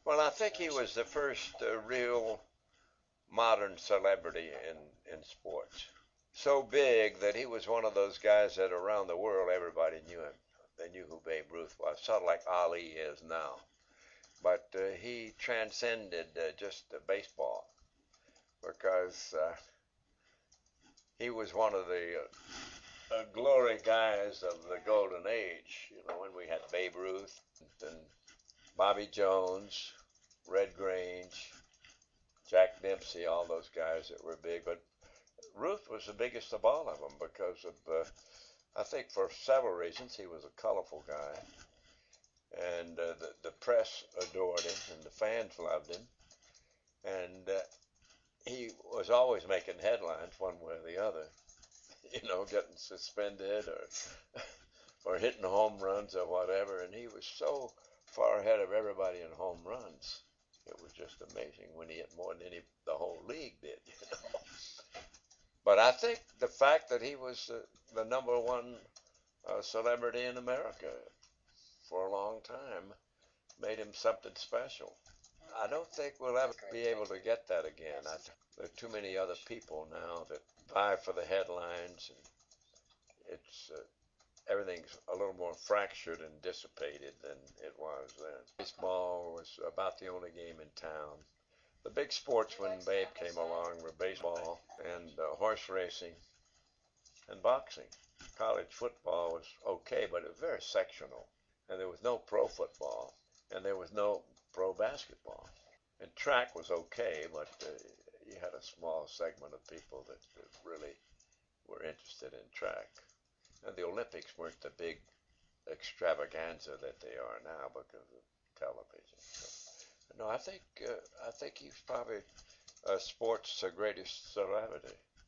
Well, I think he was the first real modern celebrity in sports. So big that he was one of those guys that around the world everybody knew him. They knew who Babe Ruth was, sort of like Ali is now. But he transcended just baseball because he was one of the glory guys of the golden age. You know, when we had Babe Ruth and Bobby Jones, Red Grange, Jack Dempsey, all those guys that were big. But Ruth was the biggest of all of them because of, I think for several reasons, he was a colorful guy. And the press adored him and the fans loved him. And he was always making headlines one way or the other. You know, getting suspended or hitting home runs or whatever. And he was so far ahead of everybody in home runs. It was just amazing when he hit more than the whole league did. You know. But I think the fact that he was the number one celebrity in America for a long time made him something special. I don't think we'll ever be able to get that again. There are too many other people now that vie for the headlines, and it's everything's a little more fractured and dissipated than it was then. Baseball was about the only game in town. The big sports when Babe came along were baseball and horse racing and boxing. College football was okay, but it was very sectional. And there was no pro football, and there was no pro basketball. And track was okay, but you had a small segment of people that really were interested in track. And the Olympics weren't the big extravaganza that they are now because of television. So, no, I think he's probably sports' greatest celebrity.